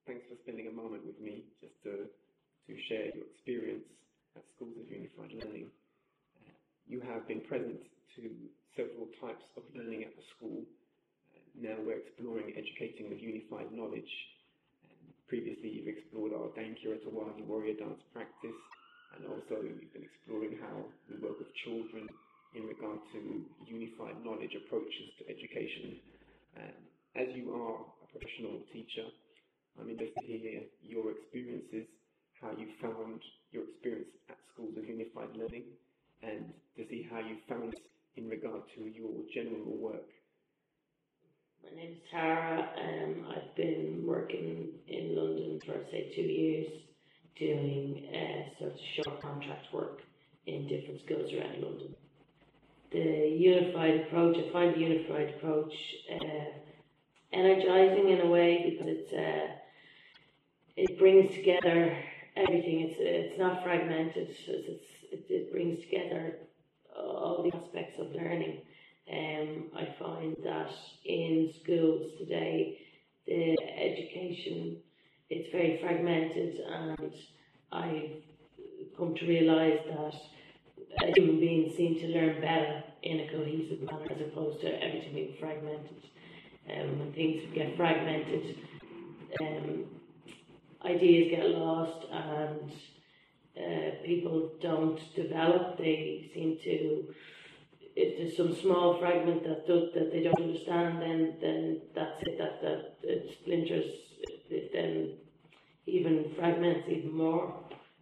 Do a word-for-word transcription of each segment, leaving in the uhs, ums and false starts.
thanks for spending a moment with me just to, to share your experience at Schools of Unified Learning. Uh, you have been present to several types of learning at the school. Uh, now we're exploring educating with unified knowledge. Um, previously you've explored our Dankira Tawagi warrior dance practice, and also you've been exploring how we work with children in regard to unified knowledge approaches to education. Um, as you are a professional teacher, I'm interested to hear your experiences, how you found your experience at Schools of Unified Learning, and to see how you found it in regard to your general work. My name is Tara. Um, I've been working in London for, say, two years, doing uh, sort of short contract work in different schools around London. The unified approach, I find the unified approach uh, energizing in a way, because it's uh, it brings together everything. It's it's not fragmented. It's, it's, it, it brings together all the aspects of learning. Um, I find that in schools today, the education, it's very fragmented, and I've come to realise that human beings seem to learn better in a cohesive manner as opposed to everything being fragmented. Um, when things get fragmented, um, ideas get lost, and uh, people don't develop. They seem to, if there's some small fragment that do, that they don't understand, then then that's it. That that it splinters. It then even fragments even more.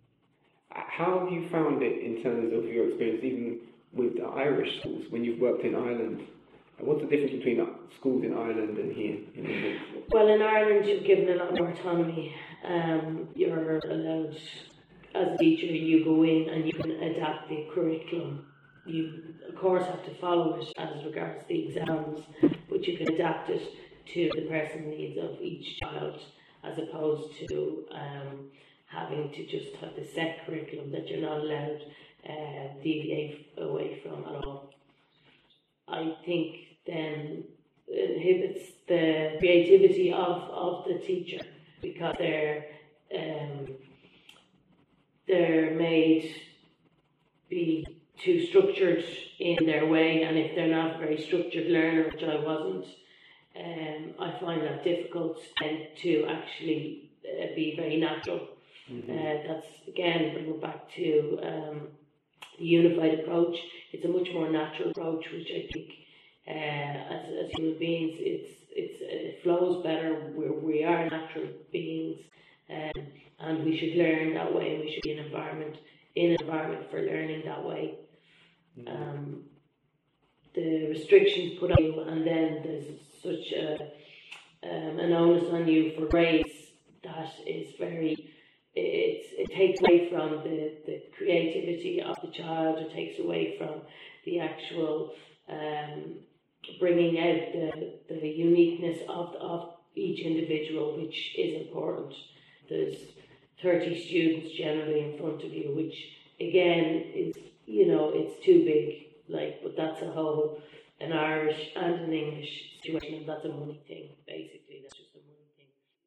How have you found it in terms of your experience, even with the Irish schools, when you've worked in Ireland? What's the difference between schools in Ireland and here in England? Well, in Ireland, you're given a lot more autonomy. Um, you're allowed, as a teacher, you go in and you can adapt the curriculum. You, of course, have to follow it as regards the exams, but you can adapt it to the personal needs of each child, as opposed to um, having to just have the set curriculum that you're not allowed uh, deviate away from at all. I think then inhibits the creativity of, of the teacher, because they're um, they're made be too structured in their way, and if they're not a very structured learner, which I wasn't, um, I find that difficult then to actually uh, be very natural. Mm-hmm. Uh, that's again bringing back to um, the unified approach. It's a much more natural approach, which I think uh, as, as human beings, it's it's it flows better. We're, we are natural beings, um, and we should learn that way. And we should be an environment in an environment for learning that way. Mm-hmm. Um, the restrictions put on you, and then there's such a um, an onus on you for grades that is very. It, it takes away from the, the creativity of the child. It takes away from the actual um, bringing out the, the uniqueness of, of each individual, which is important. There's thirty students generally in front of you, which again is, you know, it's too big. Like, but that's a whole, an Irish and an English situation, and that's a money thing, basically. That's just a money thing.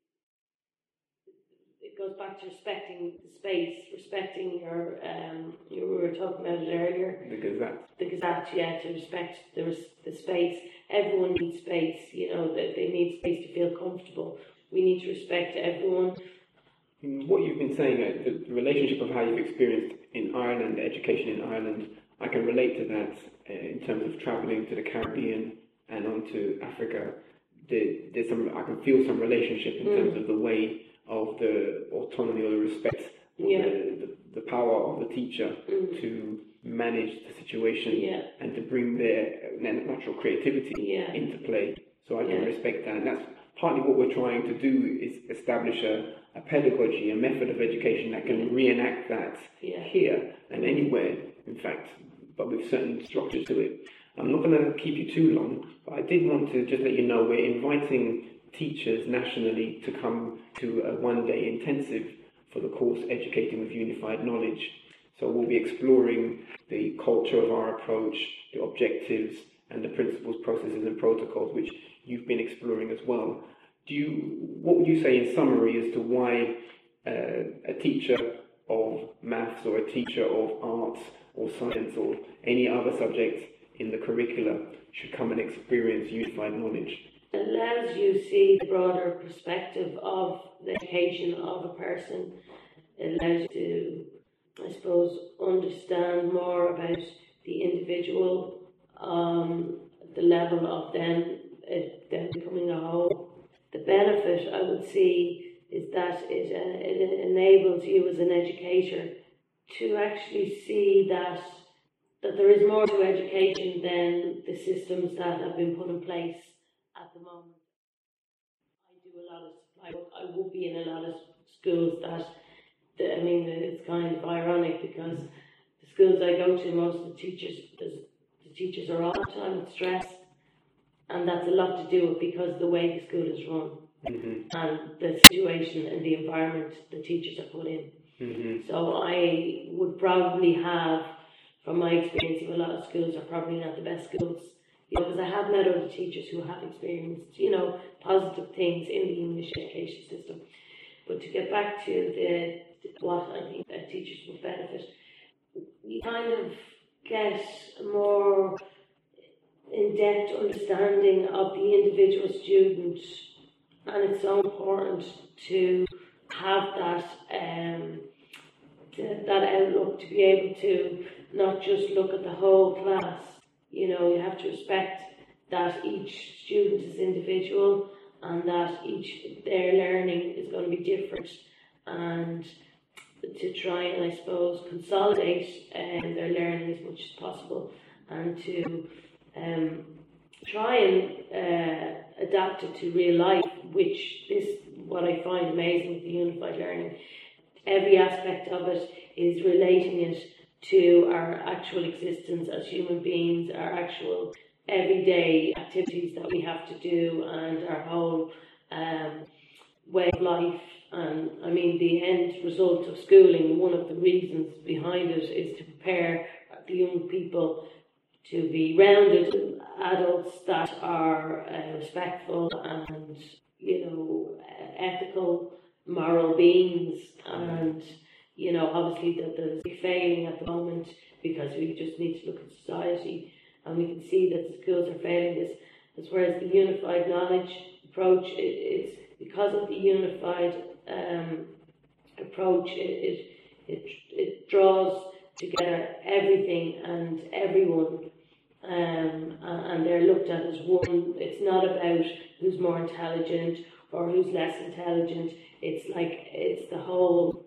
It goes back to respecting the space, respecting your, um, you were talking about it earlier. The Gazette. The Gazette, yeah, to respect the, the space. Everyone needs space, you know, that they need space to feel comfortable. We need to respect everyone. What you've been saying, uh, the, the relationship of how you've experienced in Ireland, education in Ireland, I can relate to that uh, in terms of travelling to the Caribbean and on to Africa. There, there's some, I can feel some relationship in mm. terms of the way of the autonomy or the respect, or yeah. the, the, the power of the teacher mm. to manage the situation yeah. and to bring their natural creativity yeah. into play. So I can yeah. respect that. And that's partly what we're trying to do, is establish a, a pedagogy, a method of education that can yeah. reenact that yeah. here and anywhere, in fact, but with certain structures to it. I'm not going to keep you too long, but I did want to just let you know we're inviting teachers nationally to come to a one-day intensive for the course Educating with Unified Knowledge. So we'll be exploring the culture of our approach, the objectives, and the principles, processes, and protocols, which you've been exploring as well. do you, what would you say in summary as to why uh, a teacher of maths or a teacher of arts or science or any other subject in the curricula should come and experience unified knowledge? It allows you to see the broader perspective of the education of a person. It allows you to, I suppose, understand more about the individual, um, the level of them, uh, them becoming a whole. The benefit I would see is that it, uh, it enables you as an educator to actually see that that there is more to education than the systems that have been put in place at the moment. I do a lot of supply work. I will be in a lot of schools that, that, I mean, it's kind of ironic because the schools I go to, most of the teachers, the teachers are all the time stressed, and that's a lot to do with because of the way the school is run mm-hmm. and the situation and the environment the teachers are put in. Mm-hmm. So I would probably have, from my experience, a lot of schools are probably not the best schools. You know, because I have met other teachers who have experienced, you know, positive things in the English education system. But to get back to the what I think that teachers would benefit, you kind of get a more in-depth understanding of the individual student, and it's so important to have that um, to, that outlook, to be able to not just look at the whole class. You know, you have to respect that each student is individual and that each their learning is going to be different, and to try and, I suppose, consolidate um, their learning as much as possible, and to um, try and uh, adapt it to real life, which is what I find amazing with the unified learning. Every aspect of it is relating it to our actual existence as human beings, our actual everyday activities that we have to do, and our whole um, way of life. And I mean, the end result of schooling, one of the reasons behind it is to prepare the young people to be rounded adults that are uh, respectful and, you know, ethical, moral beings. And, you know, obviously that there's a failing at the moment because we just need to look at society and we can see that the schools are failing this. As whereas the unified knowledge approach, it, it's because of the unified um, approach, it, it it it draws together everything and everyone, um, and they're looked at as one. It's not about who's more intelligent or who's less intelligent. It's like it's the whole.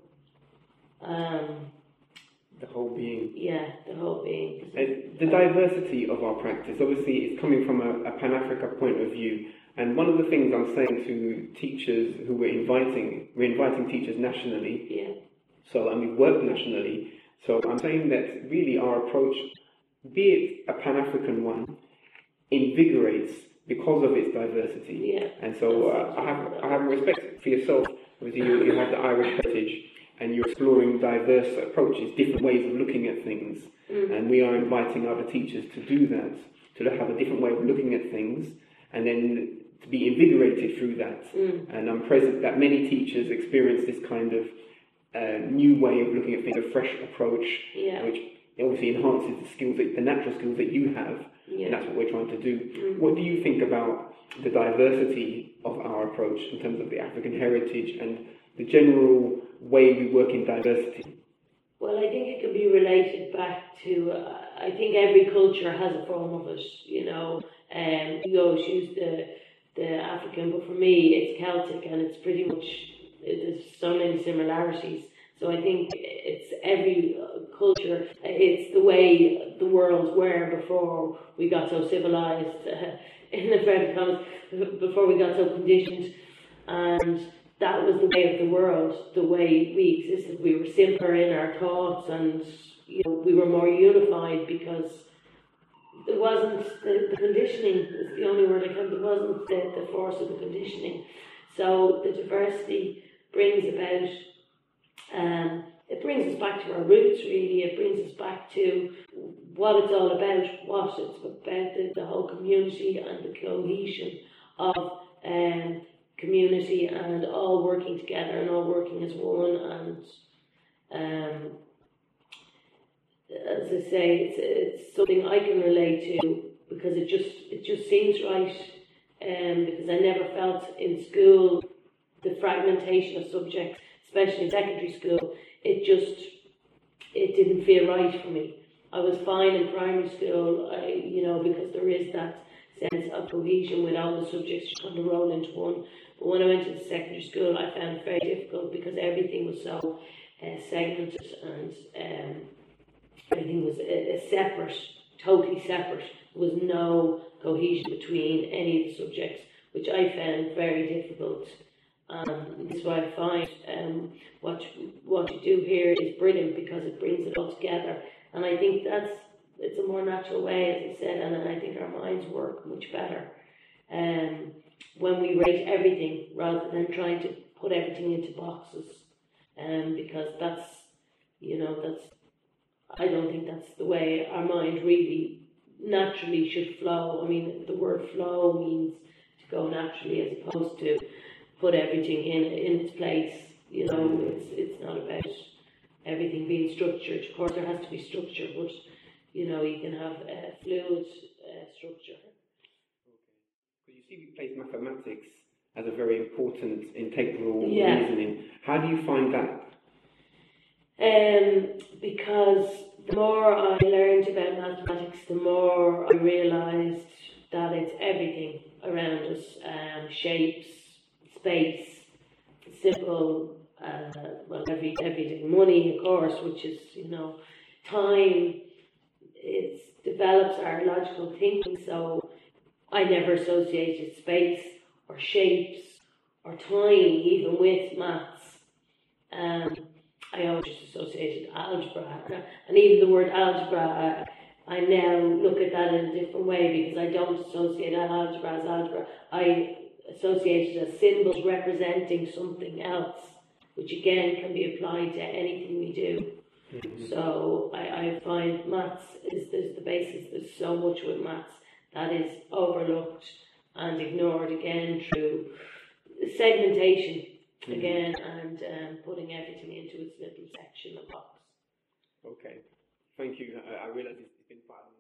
Um, the whole being. Yeah, the whole being. Uh, the diversity of our practice, obviously, is coming from a, a Pan-Africa point of view. And one of the things I'm saying to teachers who we're inviting, we're inviting teachers nationally. Yeah. So, and we work nationally. So I'm saying that really our approach, be it a Pan-African one, invigorates because of its diversity. Yeah. And so uh, I have I have respect for yourself. Obviously, you, you have the Irish heritage, and you're exploring diverse approaches, different ways of looking at things. Mm. And we are inviting other teachers to do that, to have a different way of looking at things, and then to be invigorated through that. Mm. And I'm present that many teachers experience this kind of uh, new way of looking at things, a fresh approach, yeah. which obviously enhances the skills, that, the natural skills that you have, yeah. and that's what we're trying to do. Mm. What do you think about the diversity of our approach in terms of the African heritage and the general way we work in diversity? Well, I think it can be related back to, uh, I think every culture has a form of it, you know, and um, we always use the the African, but for me it's Celtic, and it's pretty much, there's so many similarities. So I think it's every culture, it's the way the worlds were before we got so civilized, uh, in inverted commas, before we got so conditioned, and that was the way of the world, the way we existed. We were simpler in our thoughts, and you know, we were more unified because it wasn't the, the conditioning is the only word I can. It wasn't the, the force of the conditioning. So the diversity brings about. Um, it brings us back to our roots. Really, it brings us back to what it's all about. What it's about the, the whole community and the cohesion of um, community and all working together and all working as one. And um, as I say, it's, it's something I can relate to because it just it just seems right. Um, because I never felt in school the fragmentation of subjects, especially in secondary school. It just it didn't feel right for me. I was fine in primary school, I, you know, because there is that sense of cohesion with all the subjects kind of roll into one. But when I went into secondary school, I found it very difficult because everything was so uh, segmented and um, everything was a, a separate, totally separate. There was no cohesion between any of the subjects, which I found very difficult. Um, this is why I find um, what what you do here is brilliant because it brings it all together. And I think that's it's a more natural way, as I said, and I think our minds work much better um, when we rate everything rather than trying to put everything into boxes. Um, because that's, you know, that's I don't think that's the way our mind really naturally should flow. I mean, the word flow means to go naturally as opposed to put everything in in its place. You know, it's it's not about everything being structured. Of course, there has to be structure, but you know, you can have uh, fluid uh, structure. Okay. So you see, we place mathematics as a very important integral Yeah. reasoning. How do you find that? Um, because the more I learned about mathematics, the more I realised that it's everything around us, um, shapes, space, simple, uh, well, every, everything, money, of course, which is, you know, time. It develops our logical thinking, so I never associated space or shapes or time even with maths. Um, I always just associated algebra, and even the word algebra, I, I now look at that in a different way because I don't associate algebra as algebra. I associate it as symbols representing something else, which again can be applied to anything we do. Mm-hmm. So I, I find maths is, is the basis. There's so much with maths that is overlooked and ignored again through segmentation. Mm-hmm. Again, and um, putting everything into its little section of box. Okay, thank you. I, I realise it's been quite a